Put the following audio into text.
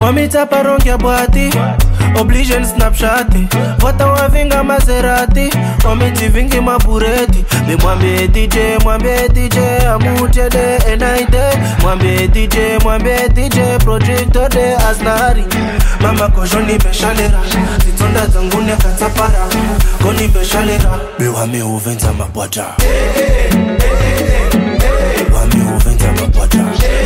Wamita parongia bwati Obligation snapshati Vota wavinga Maserati Wamiti vingi mabureti Me mwambie DJ Amutede enaide Mwambie DJ Projector de Aznari Mama kojoni beshalera Zitonda zangune katapara Koni beshalera Wame uventa mabwaja Wame uventa mabwaja